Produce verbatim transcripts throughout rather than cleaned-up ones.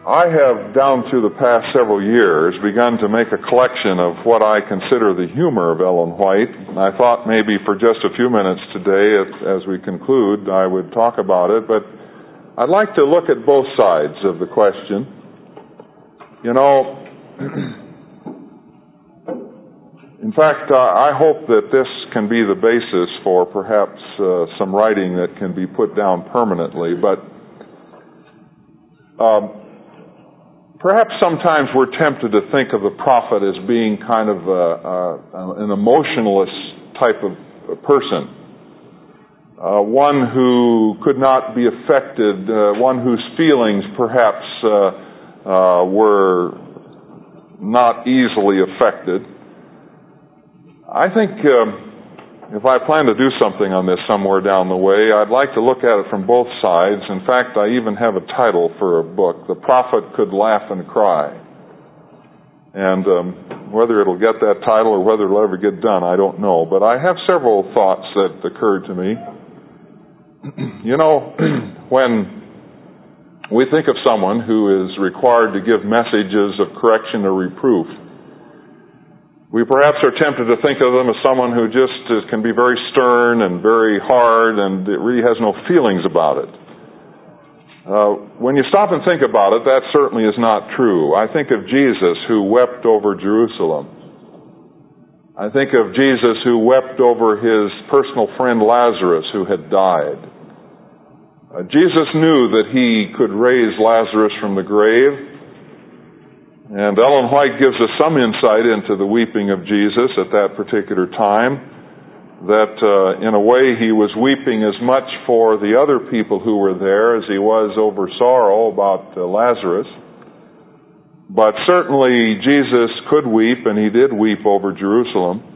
I have, down through the past several years, begun to make a collection of what I consider the humor of Ellen White. And I thought maybe for just a few minutes today, as we conclude, I would talk about it. But I'd like to look at both sides of the question. You know, in fact, uh, I hope that this can be the basis for perhaps uh, some writing that can be put down permanently. But um, perhaps sometimes we're tempted to think of the prophet as being kind of a, a, an emotionalist type of person, uh, one who could not be affected, uh, one whose feelings perhaps uh, uh, were not easily affected. I think uh, if I plan to do something on this somewhere down the way, I'd like to look at it from both sides. In fact, I even have a title for a book, The Prophet Could Laugh and Cry. And um, whether it'll get that title or whether it'll ever get done, I don't know. But I have several thoughts that occurred to me. You know, when we think of someone who is required to give messages of correction or reproof, we perhaps are tempted to think of them as someone who just is, can be very stern and very hard and it really has no feelings about it. Uh, when you stop and think about it, that certainly is not true. I think of Jesus who wept over Jerusalem. I think of Jesus who wept over his personal friend Lazarus who had died. Uh, Jesus knew that he could raise Lazarus from the grave. And Ellen White gives us some insight into the weeping of Jesus at that particular time, that uh, in a way he was weeping as much for the other people who were there as he was over sorrow about uh, Lazarus. But certainly Jesus could weep, and he did weep over Jerusalem.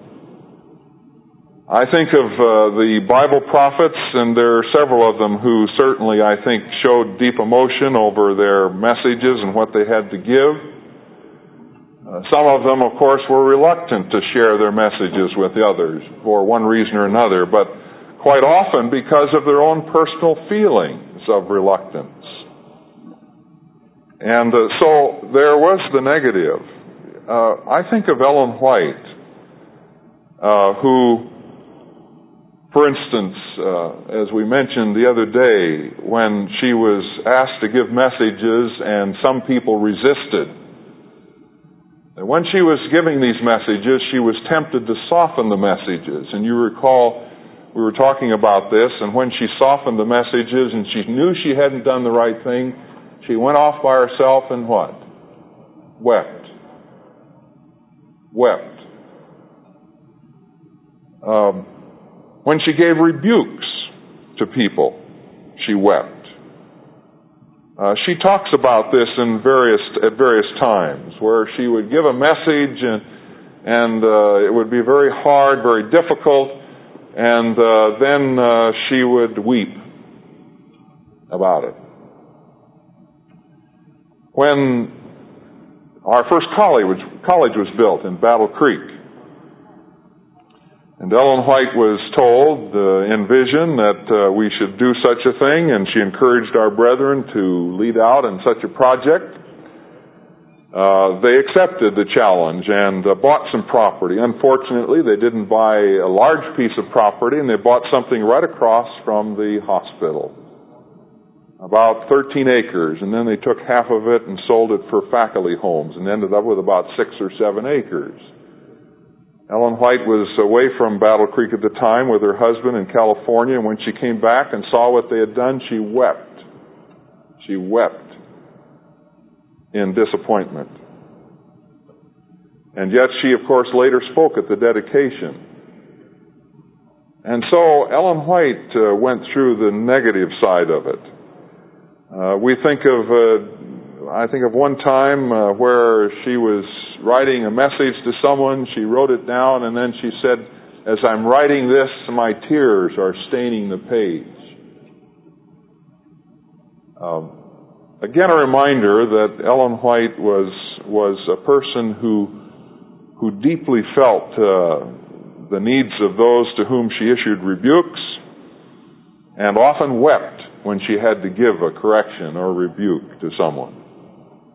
I think of uh, the Bible prophets, and there are several of them who certainly, I think, showed deep emotion over their messages and what they had to give. Uh, some of them, of course, were reluctant to share their messages with the others for one reason or another, but quite often because of their own personal feelings of reluctance. And uh, so there was the negative. Uh, I think of Ellen White, uh, who, for instance, uh, as we mentioned the other day, when she was asked to give messages and some people resisted, when she was giving these messages, she was tempted to soften the messages. And you recall, we were talking about this, and when she softened the messages and she knew she hadn't done the right thing, she went off by herself and what? Wept. Wept. Um, when she gave rebukes to people, she wept. Uh, she talks about this in various at various times, where she would give a message and and uh, it would be very hard, very difficult, and uh, then uh, she would weep about it. When our first college was, college was built in Battle Creek, and Ellen White was told uh, in vision that uh, we should do such a thing, and she encouraged our brethren to lead out in such a project. Uh, they accepted the challenge and uh, bought some property. Unfortunately, they didn't buy a large piece of property, and they bought something right across from the hospital, about thirteen acres, and then they took half of it and sold it for faculty homes and ended up with about six or seven acres. Ellen White was away from Battle Creek at the time with her husband in California, and when she came back and saw what they had done, she wept. She wept in disappointment. And yet she, of course, later spoke at the dedication. And so Ellen White uh, went through the negative side of it. Uh, we think of, uh, I think of one time uh, where she was writing a message to someone, she wrote it down, and then she said, as I'm writing this, my tears are staining the page. Um, again, a reminder that Ellen White was was a person who who deeply felt uh, the needs of those to whom she issued rebukes, and often wept when she had to give a correction or rebuke to someone.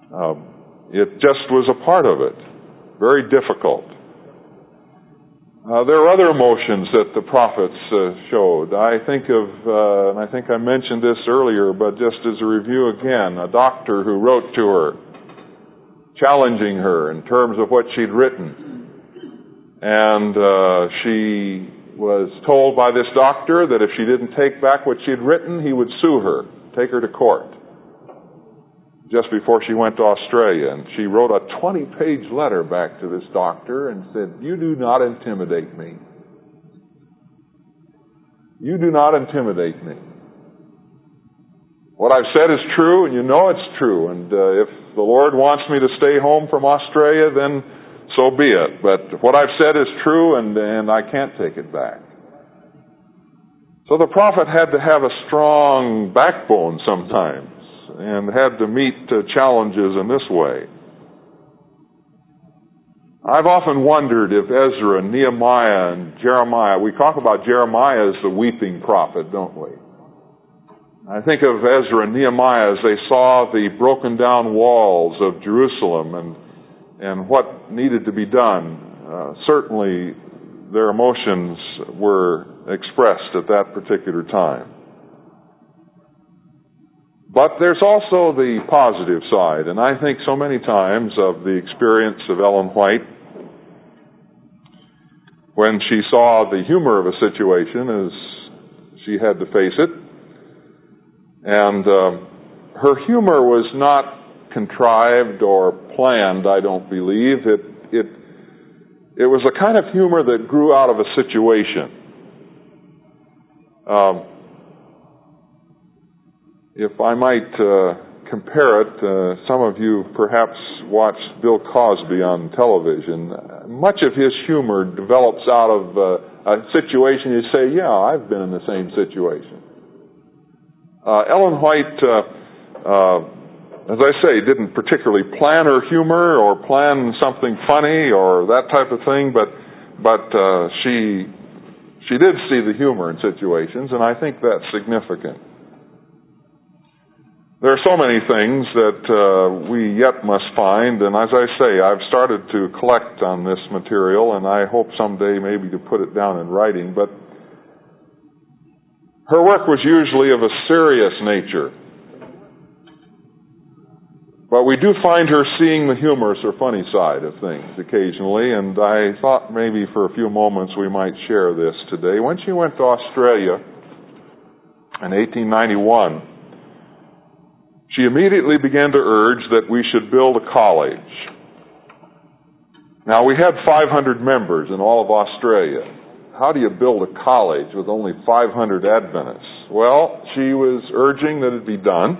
Uh, it just was a part of it. Very difficult. Uh, there are other emotions that the prophets uh, showed. I think of, uh, and I think I mentioned this earlier, but just as a review again, a doctor who wrote to her, challenging her in terms of what she'd written. And uh, she was told by this doctor that if she didn't take back what she'd written, he would sue her, take her to court, just before she went to Australia. And she wrote a twenty-page letter back to this doctor and said, "You do not intimidate me. You do not intimidate me. What I've said is true, and you know it's true. And uh, if the Lord wants me to stay home from Australia, then so be it. But what I've said is true, and, and I can't take it back." So the prophet had to have a strong backbone sometimes, and had to meet uh, challenges in this way. I've often wondered if Ezra and Nehemiah and Jeremiah, we talk about Jeremiah as the weeping prophet, don't we? I think of Ezra and Nehemiah as they saw the broken down walls of Jerusalem and, and what needed to be done. Uh, certainly their emotions were expressed at that particular time. But there's also the positive side, and I think so many times of the experience of Ellen White when she saw the humor of a situation as she had to face it. And uh, her humor was not contrived or planned, I don't believe. It, it, it was a kind of humor that grew out of a situation. Um, If I might uh, compare it, uh, some of you perhaps watched Bill Cosby on television. Much of his humor develops out of uh, a situation you say, yeah, I've been in the same situation. Uh, Ellen White, uh, uh, as I say, didn't particularly plan her humor or plan something funny or that type of thing, but but uh, she she did see the humor in situations, and I think that's significant. There are so many things that uh, we yet must find, and as I say, I've started to collect on this material, and I hope someday maybe to put it down in writing, but her work was usually of a serious nature. But we do find her seeing the humorous or funny side of things occasionally, and I thought maybe for a few moments we might share this today. When she went to Australia in eighteen ninety-one, she immediately began to urge that we should build a college. Now, we had five hundred members in all of Australia. How do you build a college with only five hundred Adventists? Well, she was urging that it be done.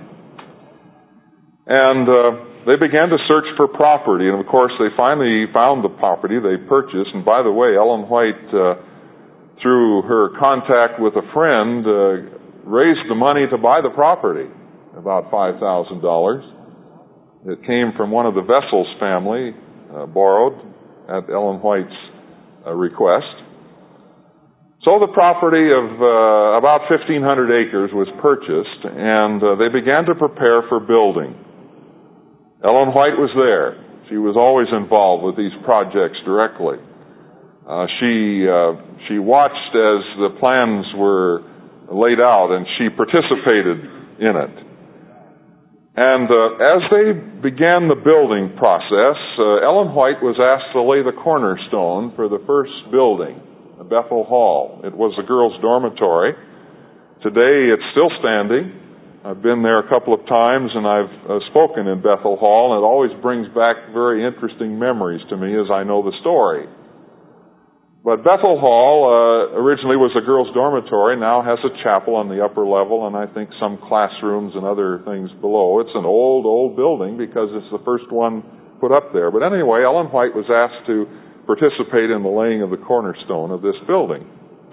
And uh, they began to search for property. And, of course, they finally found the property they purchased. And, by the way, Ellen White, uh, through her contact with a friend, uh, raised the money to buy the property. About five thousand dollars. It came from one of the Vessels family, uh, borrowed at Ellen White's uh, request. So the property of uh, about fifteen hundred acres was purchased, and uh, they began to prepare for building. Ellen White was there. She was always involved with these projects directly. Uh, she uh, she watched as the plans were laid out, and she participated in it. And uh, as they began the building process, uh, Ellen White was asked to lay the cornerstone for the first building, Bethel Hall. It was a girls' dormitory. Today it's still standing. I've been there a couple of times, and I've uh, spoken in Bethel Hall, and it always brings back very interesting memories to me as I know the story. But Bethel Hall uh, originally was a girls' dormitory, now has a chapel on the upper level, and I think some classrooms and other things below. It's an old, old building because it's the first one put up there. But anyway, Ellen White was asked to participate in the laying of the cornerstone of this building.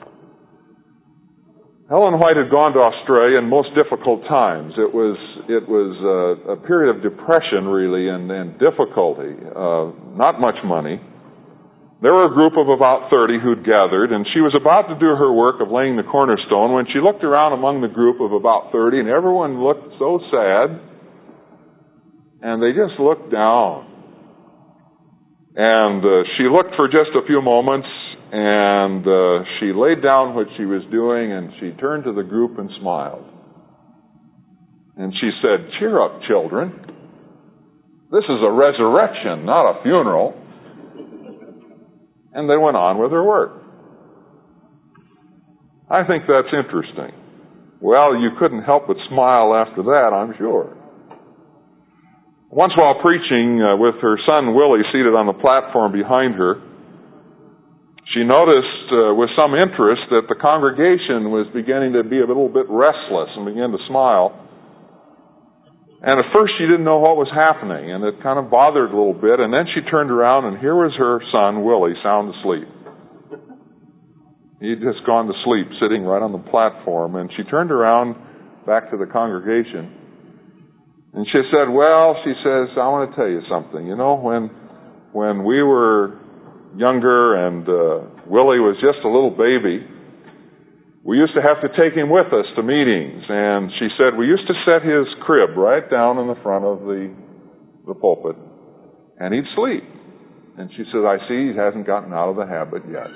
Ellen White had gone to Australia in most difficult times. It was it was uh, a period of depression, really, and, and difficulty. Uh, not much money. There were a group of about thirty who'd gathered, and she was about to do her work of laying the cornerstone when she looked around among the group of about thirty, and everyone looked so sad. And they just looked down. And uh, she looked for just a few moments, and uh, she laid down what she was doing, and she turned to the group and smiled. And she said, "Cheer up, children. This is a resurrection, not a funeral." And they went on with their work. I think that's interesting. Well, you couldn't help but smile after that, I'm sure. Once while preaching uh, with her son Willie seated on the platform behind her, she noticed uh, with some interest that the congregation was beginning to be a little bit restless and began to smile. And at first she didn't know what was happening, and it kind of bothered a little bit. And then she turned around, and here was her son Willie, sound asleep. He'd just gone to sleep, sitting right on the platform. And she turned around back to the congregation, and she said, "Well," she says, "I want to tell you something. You know, when when we were younger and uh, Willie was just a little baby, we used to have to take him with us to meetings." And she said, "We used to set his crib right down in the front of the the pulpit, and he'd sleep." And she said, "I see he hasn't gotten out of the habit yet."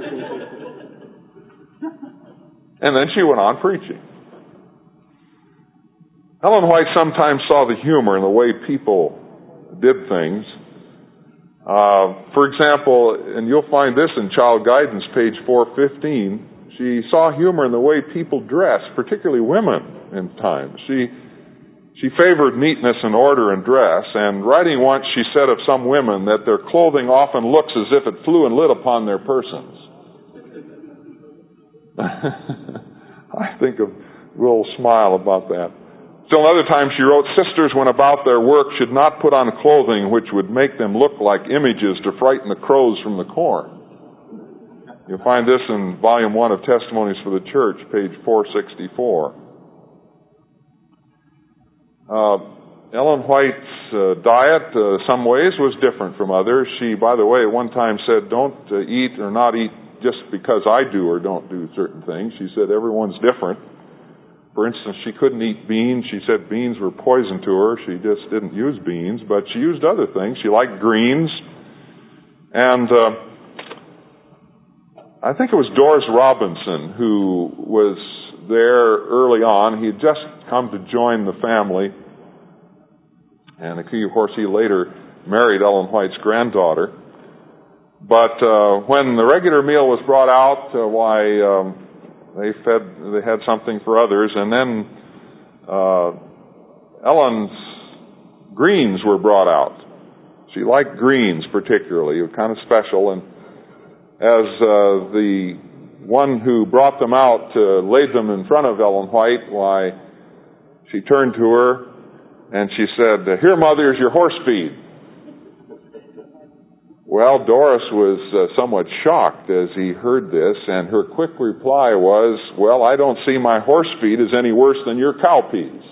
And then she went on preaching. Ellen White sometimes saw the humor in the way people did things. Uh, for example, and you'll find this in Child Guidance, page four fifteen, she saw humor in the way people dressed, particularly women in times. She she favored neatness and order in dress, and writing once she said of some women that their clothing often looks as if it flew and lit upon their persons. I think a little smile about that. Still another time she wrote, "Sisters, when about their work, should not put on clothing which would make them look like images to frighten the crows from the corn." You'll find this in Volume one of Testimonies for the Church, page four sixty-four. Uh, Ellen White's uh, diet, uh, some ways, was different from others. She, by the way, at one time said, "Don't uh, eat or not eat just because I do or don't do certain things." She said everyone's different. For instance, she couldn't eat beans. She said beans were poison to her. She just didn't use beans, but she used other things. She liked greens. And uh, I think it was Doris Robinson who was there early on. He had just come to join the family. And of course, he later married Ellen White's granddaughter. But uh, when the regular meal was brought out, uh, why... Um, They fed, they had something for others, and then uh, Ellen's greens were brought out. She liked greens particularly, kind of special, and as uh, the one who brought them out uh, laid them in front of Ellen White, why, she turned to her and she said, "Here, Mother, is your horse feed." Well, Doris was uh, somewhat shocked as he heard this, and her quick reply was, "Well, I don't see my horse feed is any worse than your cow peas."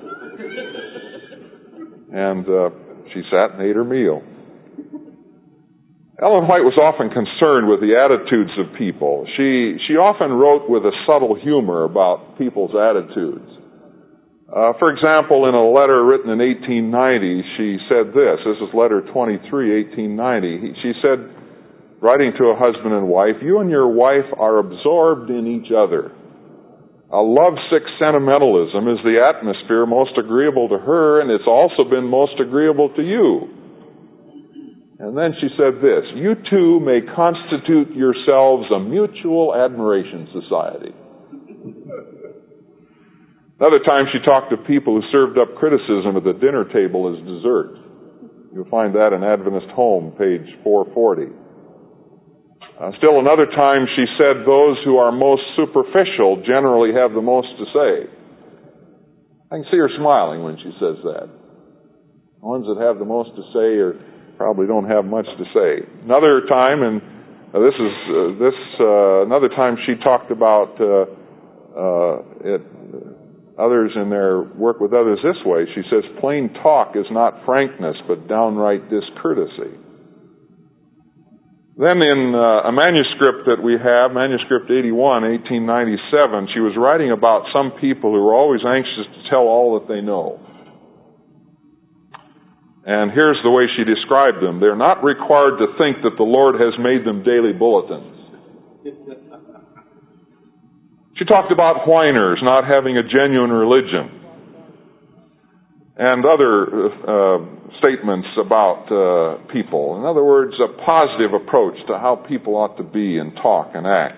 And uh, she sat and ate her meal. Ellen White was often concerned with the attitudes of people. She, she often wrote with a subtle humor about people's attitudes. Uh, for example, in a letter written in eighteen ninety, she said this. This is letter twenty-three, eighteen ninety. She said, writing to a husband and wife, "You and your wife are absorbed in each other. A lovesick sentimentalism is the atmosphere most agreeable to her, and it's also been most agreeable to you." And then she said this, "You two may constitute yourselves a mutual admiration society." Another time she talked to people who served up criticism at the dinner table as dessert. You'll find that in Adventist Home, page four forty. Uh, still another time she said those who are most superficial generally have the most to say. I can see her smiling when she says that. The ones that have the most to say are, probably don't have much to say. Another time, and uh, this is uh, this uh, another time she talked about uh, uh, it. Others in their work with others this way. She says, "Plain talk is not frankness, but downright discourtesy." Then in uh, a manuscript that we have, manuscript eighty-one, eighteen ninety-seven, she was writing about some people who were always anxious to tell all that they know. And here's the way she described them. They're not required to think that the Lord has made them daily bulletins. She talked about whiners not having a genuine religion, and other uh, statements about uh, people. In other words, a positive approach to how people ought to be and talk and act.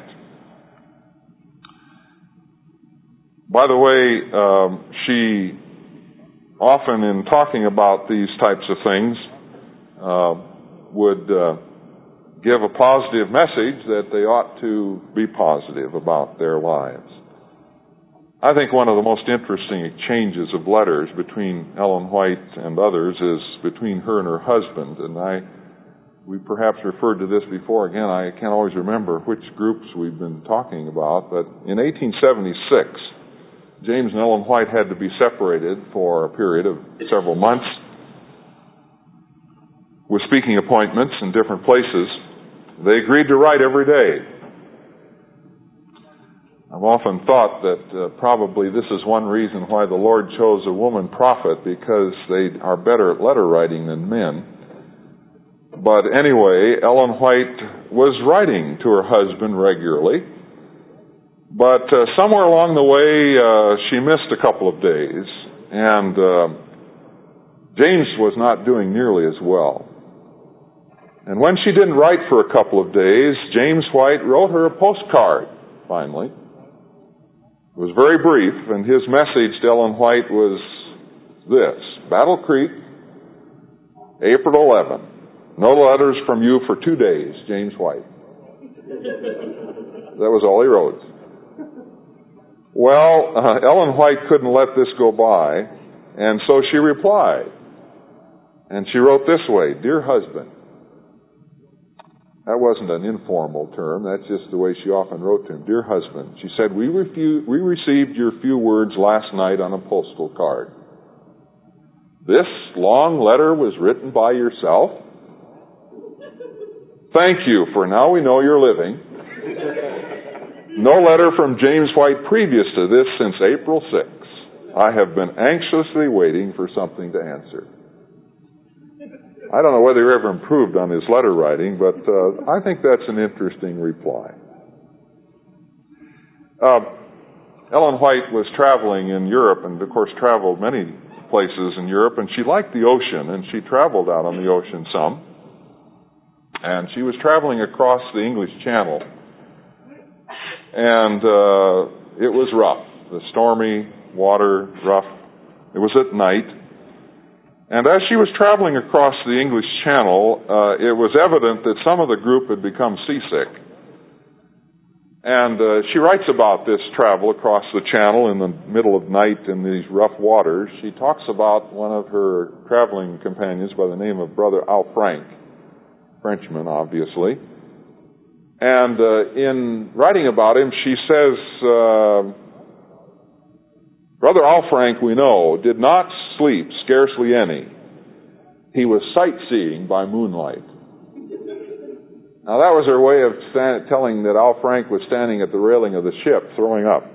By the way, um, she often, in talking about these types of things, uh, would uh, give a positive message that they ought to be positive about their lives. I think one of the most interesting exchanges of letters between Ellen White and others is between her and her husband. And I, we perhaps referred to this before. Again, I can't always remember which groups we've been talking about. But in eighteen seventy-six, James and Ellen White had to be separated for a period of several months with speaking appointments in different places. They agreed to write every day. I've often thought that uh, probably this is one reason why the Lord chose a woman prophet, because they are better at letter writing than men. But anyway, Ellen White was writing to her husband regularly. But uh, somewhere along the way, uh, she missed a couple of days, and uh, James was not doing nearly as well. And when she didn't write for a couple of days, James White wrote her a postcard, finally. It was very brief, and his message to Ellen White was this: Battle Creek, April eleventh. No letters from you for two days, James White. That was all he wrote. Well, uh, Ellen White couldn't let this go by, and so she replied. And she wrote this way: Dear husband. That wasn't an informal term. That's just the way she often wrote to him. Dear husband, she said, we, refu- we received your few words last night on a postal card. This long letter was written by yourself? Thank you, for now we know you're living. No letter from James White previous to this since April sixth. I have been anxiously waiting for something to answer. I don't know whether he ever improved on his letter writing, but uh, I think that's an interesting reply. Uh, Ellen White was traveling in Europe, and of course traveled many places in Europe, and she liked the ocean, and she traveled out on the ocean some. And she was traveling across the English Channel, and uh, it was rough. The stormy water, rough. It was at night. And as she was traveling across the English Channel, uh, it was evident that some of the group had become seasick. And uh, she writes about this travel across the Channel in the middle of night in these rough waters. She talks about one of her traveling companions by the name of Brother Al Frank, Frenchman, obviously. And uh, in writing about him, she says, uh, Brother Al Frank, we know, did not sleep scarcely any. He was sightseeing by moonlight. Now that was her way of stand, telling that Al Frank was standing at the railing of the ship, throwing up.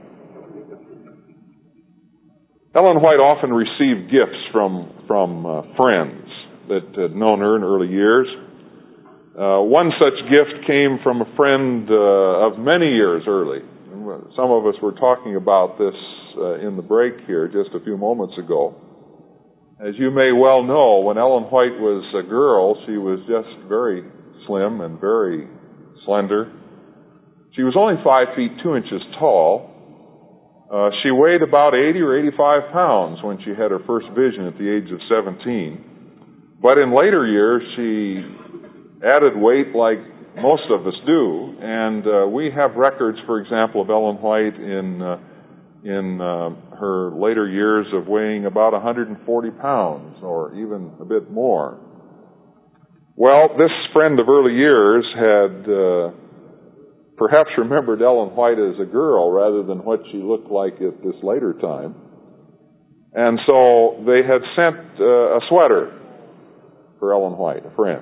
Ellen White often received gifts from, from uh, friends that had known her in early years. Uh, one such gift came from a friend uh, of many years early. Some of us were talking about this uh, in the break here just a few moments ago. As you may well know, when Ellen White was a girl, she was just very slim and very slender. She was only five feet two inches tall. Uh, she weighed about eighty or eighty-five pounds when she had her first vision at the age of seventeen. But in later years, she added weight like most of us do, and uh, we have records, for example, of Ellen White in uh, in uh, her later years of weighing about one hundred forty pounds, or even a bit more. Well, this friend of early years had uh, perhaps remembered Ellen White as a girl rather than what she looked like at this later time. And so they had sent uh, a sweater for Ellen White, a friend.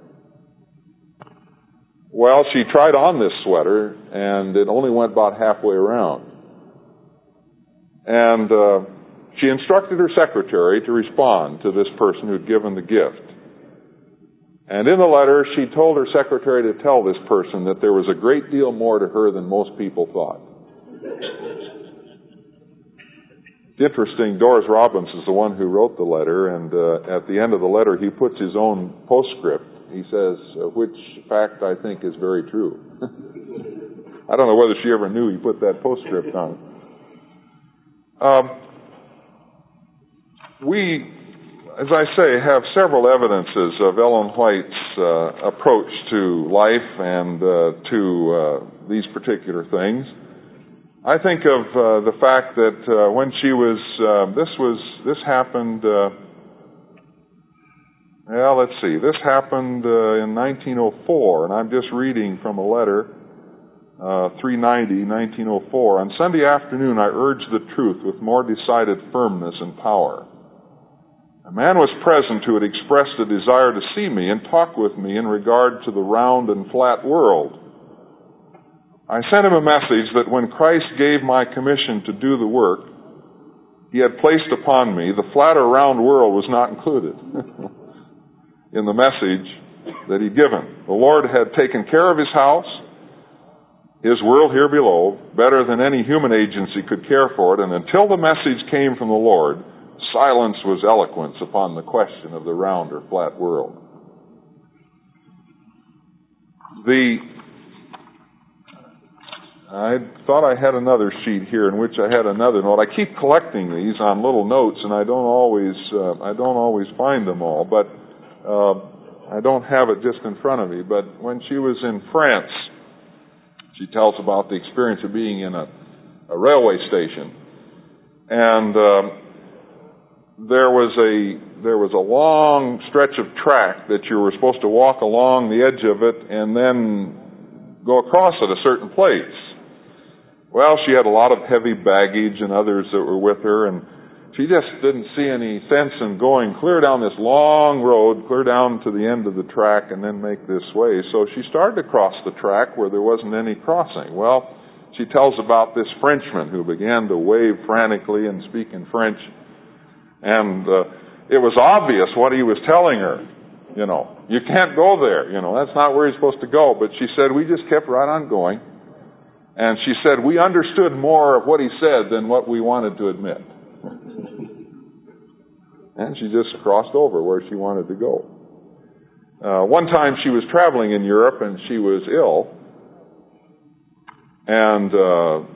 Well, she tried on this sweater, and it only went about halfway around. And uh, she instructed her secretary to respond to this person who had given the gift. And in the letter, she told her secretary to tell this person that there was a great deal more to her than most people thought. It's interesting, Doris Robbins is the one who wrote the letter, and uh, at the end of the letter, he puts his own postscript. He says, which fact I think is very true. I don't know whether she ever knew he put that postscript on. Um, we, as I say, have several evidences of Ellen White's uh, approach to life and uh, to uh, these particular things. I think of uh, the fact that uh, when she was, uh, this was, this happened, uh, well, let's see, this happened uh, in nineteen oh four, and I'm just reading from a letter, uh, three ninety, nineteen oh four. On Sunday afternoon, I urged the truth with more decided firmness and power. A man was present who had expressed a desire to see me and talk with me in regard to the round and flat world. I sent him a message that when Christ gave my commission to do the work He had placed upon me, the flat or round world was not included in the message that He'd given. The Lord had taken care of His house, His world here below, better than any human agency could care for it, and until the message came from the Lord, silence was eloquence upon the question of the round or flat world. The I thought I had another sheet here in which I had another note. I keep collecting these on little notes, and I don't always uh, I don't always find them all, but uh, I don't have it just in front of me. But when she was in France, she tells about the experience of being in a, a railway station, and uh, there was a there was a long stretch of track that you were supposed to walk along the edge of it and then go across at a certain place. Well, she had a lot of heavy baggage and others that were with her, and she just didn't see any sense in going clear down this long road, clear down to the end of the track, and then make this way. So she started to cross the track where there wasn't any crossing. Well, she tells about this Frenchman who began to wave frantically and speak in French, and uh, it was obvious what he was telling her. You know, you can't go there. You know, that's not where you're supposed to go. But she said, we just kept right on going. And she said, we understood more of what he said than what we wanted to admit. And she just crossed over where she wanted to go. Uh, one time she was traveling in Europe and she was ill. And uh,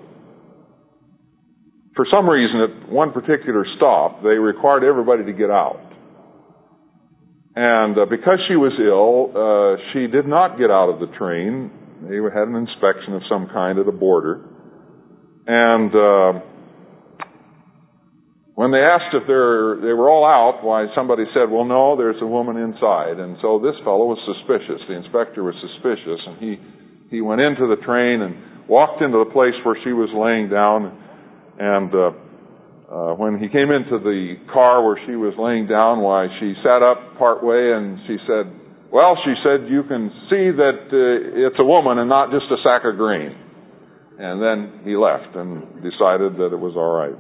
for some reason at one particular stop, they required everybody to get out. And uh, because she was ill, uh, she did not get out of the train. They had an inspection of some kind at a border. And uh, when they asked if they're, they were all out, why, somebody said, well, no, there's a woman inside. And so this fellow was suspicious. The inspector was suspicious. And he, he went into the train and walked into the place where she was laying down. And uh, uh, when he came into the car where she was laying down, why, she sat up part way and she said, well, she said, you can see that uh, it's a woman and not just a sack of grain. And then he left and decided that it was all right.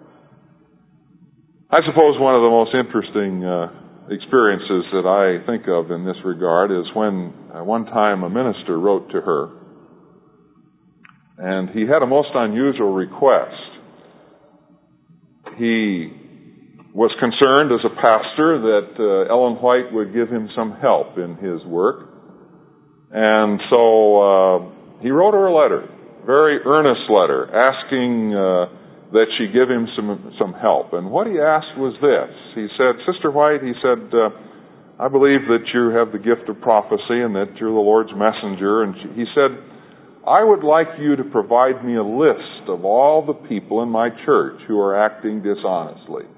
I suppose one of the most interesting uh, experiences that I think of in this regard is when uh, one time a minister wrote to her, and he had a most unusual request. He was concerned as a pastor that uh, Ellen White would give him some help in his work. And so uh, he wrote her a letter, very earnest letter, asking uh, that she give him some some help. And what he asked was this. He said, Sister White, he said, uh, I believe that you have the gift of prophecy and that you're the Lord's messenger. And she, he said, I would like you to provide me a list of all the people in my church who are acting dishonestly.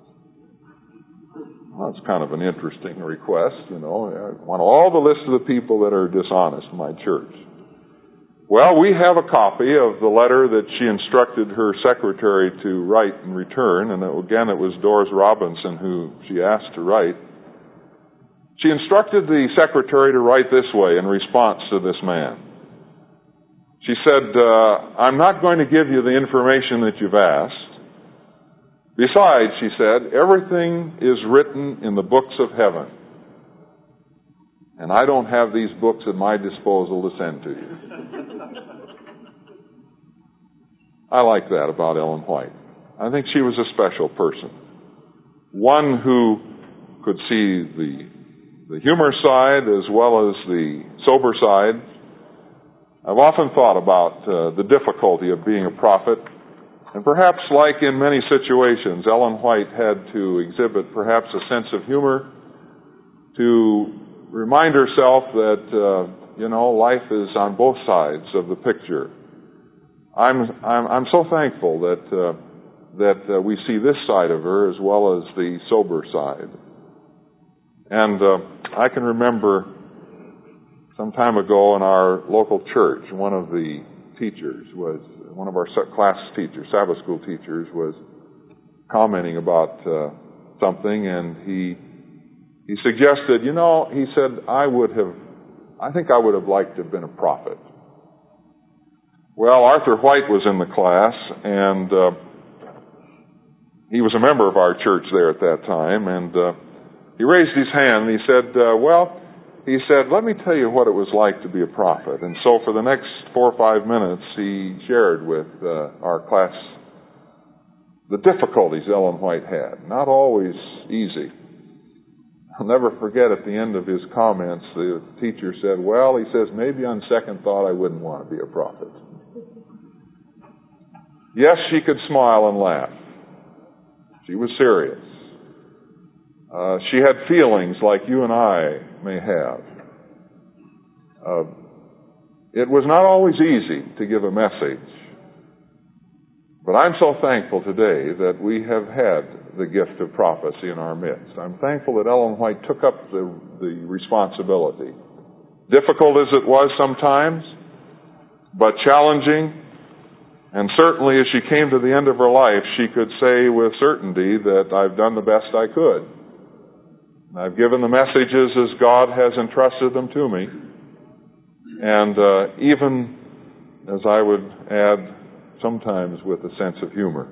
Well, that's kind of an interesting request, you know. I want all the list of the people that are dishonest in my church. Well, we have a copy of the letter that she instructed her secretary to write and return, and again, it was Doris Robinson who she asked to write. She instructed the secretary to write this way in response to this man. She said, uh, I'm not going to give you the information that you've asked. Besides, she said, everything is written in the books of heaven. And I don't have these books at my disposal to send to you. I like that about Ellen White. I think she was a special person. One who could see the, the humor side as well as the sober side. I've often thought about uh, the difficulty of being a prophet. And perhaps, like in many situations, Ellen White had to exhibit perhaps a sense of humor to remind herself that, uh, you know, life is on both sides of the picture. I'm I'm, I'm so thankful that uh, that uh, we see this side of her as well as the sober side. And uh, I can remember some time ago in our local church, one of the teachers was one of our class teachers, Sabbath school teachers, was commenting about uh, something, and he he suggested, you know, he said, I would have, I think I would have liked to have been a prophet. Well, Arthur White was in the class, and uh, he was a member of our church there at that time, and uh, he raised his hand and he said, uh, well, he said, let me tell you what it was like to be a prophet. And so for the next four or five minutes, he shared with uh, our class the difficulties Ellen White had. Not always easy. I'll never forget at the end of his comments, the teacher said, well, he says, maybe on second thought I wouldn't want to be a prophet. Yes, she could smile and laugh. She was serious. Uh, she had feelings like you and I may have. Uh, it was not always easy to give a message. But I'm so thankful today that we have had the gift of prophecy in our midst. I'm thankful that Ellen White took up the, the responsibility. Difficult as it was sometimes, but challenging. And certainly as she came to the end of her life, she could say with certainty that I've done the best I could. I've given the messages as God has entrusted them to me. And uh, even, as I would add, sometimes with a sense of humor.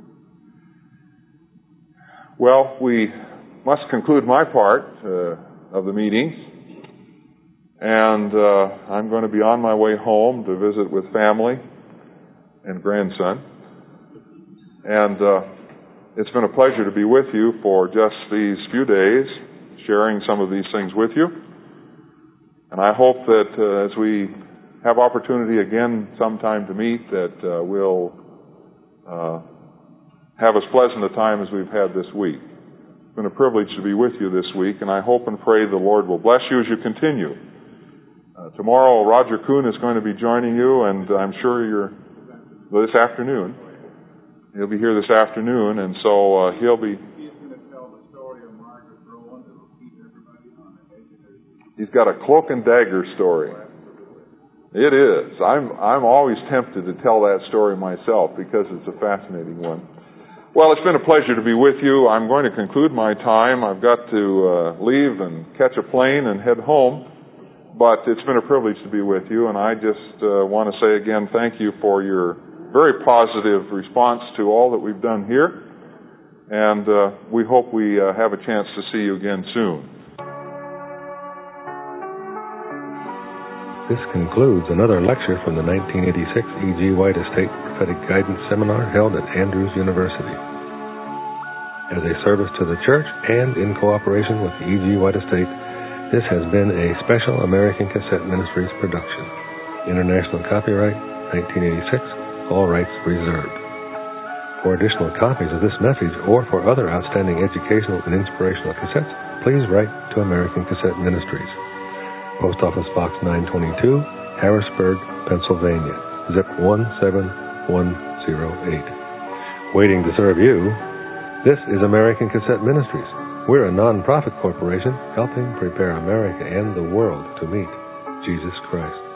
Well, we must conclude my part uh, of the meetings. And uh, I'm going to be on my way home to visit with family and grandson. And uh, it's been a pleasure to be with you for just these few days, sharing some of these things with you. And I hope that uh, as we have opportunity again sometime to meet, that uh, we'll uh, have as pleasant a time as we've had this week. It's been a privilege to be with you this week, and I hope and pray the Lord will bless you as you continue. Uh, tomorrow, Roger Kuhn is going to be joining you, and I'm sure you're well, this afternoon. He'll be here this afternoon, and so uh, he'll be. He's got a cloak and dagger story. It is. I'm I'm always tempted to tell that story myself because it's a fascinating one. Well, it's been a pleasure to be with you. I'm going to conclude my time. I've got to uh, leave and catch a plane and head home. But it's been a privilege to be with you, and I just uh, want to say again thank you for your very positive response to all that we've done here. And uh, we hope we uh, have a chance to see you again soon. This concludes another lecture from the nineteen eighty-six E G. White Estate Prophetic Guidance Seminar held at Andrews University. As a service to the church and in cooperation with the E G. White Estate, this has been a special American Cassette Ministries production. International copyright nineteen eighty-six, all rights reserved. For additional copies of this message or for other outstanding educational and inspirational cassettes, please write to American Cassette Ministries. Post Office Box nine twenty-two, Harrisburg, Pennsylvania, zip one seven one zero eight. Waiting to serve you, this is American Cassette Ministries. We're a non-profit corporation helping prepare America and the world to meet Jesus Christ.